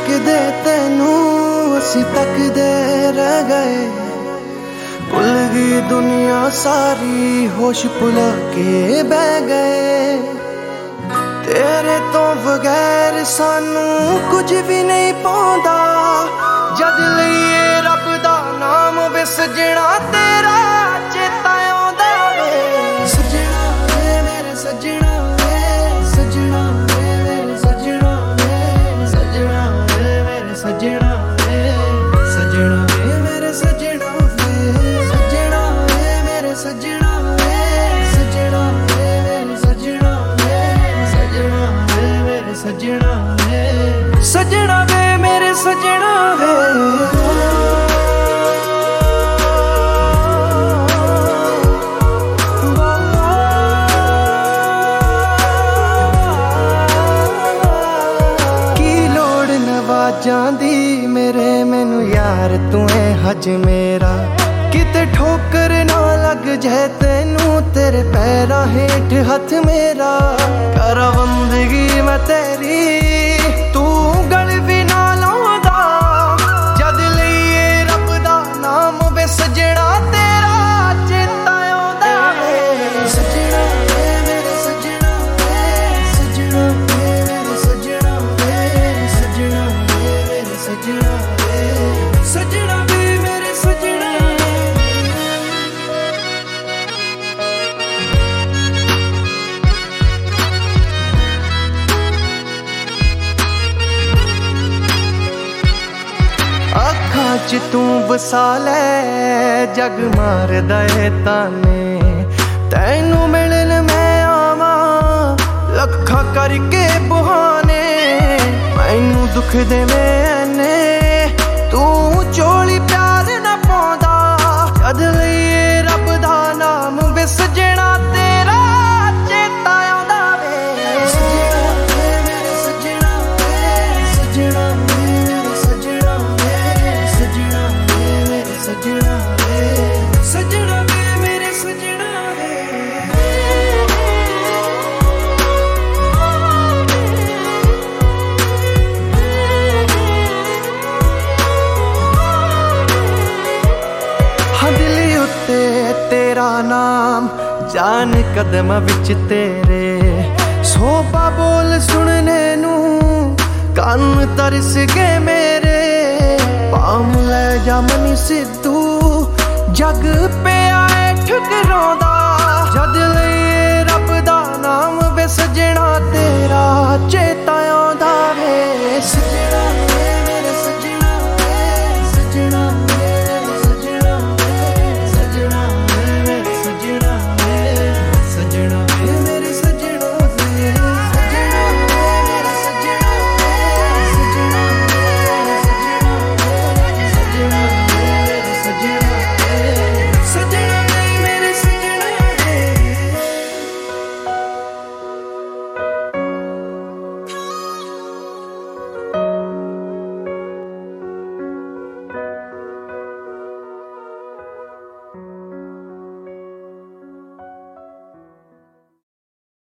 तकदे तेनू असी तकदे रह गए। भुल गई दुनिया सारी होश भुला के बह गए। तेरे तो बगैर सानू कुछ भी नहीं पाउंदा। जद लईए रब दा नाम वे सजना तेरा चेता आउंदा वे। सजना वे मेरे सजना वे, सजना वे मेरे सजना वे, सजना वे मेरे सजना वे, सजना वे मेरे सजना वे, सजना वे मेरे सजना वे, सजना वे मेरे सजना वे, सजना वे मेरे सजना वे, सजना वे मेरे सजना वे। जांदी मेरे मैनू यार तू है हज मेरा। किते ठोकर ना लग जाए तेनू तेरे पैरा हेठ हथ मेरा। करा बंदगी मैं तेरी तू गल भी ना लाउंदा। जद लईए रब दा नाम वे सजना तेरा चेता आउंदा वे। सजना वे मेरे सजना वे, सजना वे मेरे सजना वे, सजना सजना वे, सजना वे मेरे सजना। अखां च तू बसा लै जग मारदा है ताने। तैनू मिलन मैं आवां लखां करके बहाने। मैनू दुख दे मैने तू चोली प्यार न पाउंदा। जद लईए रब दा नाम वे सजना तेरा चेता आउंदा वे। सजना वे मेरे सजना वे, सजना वे मेरे सजना वे, सजना वे मेरे सजना वे, सजना वे मेरे सजना वे। तेरा नाम जान कदम विच तेरे। सोबा बोल सुनने नू कान तरस गए मेरे। पाम ले जा मनी सिद्धू जग पे आए ठुकरांदा। जद लईए रब दा नाम वे सजना तेरा चेता आउंदा वे।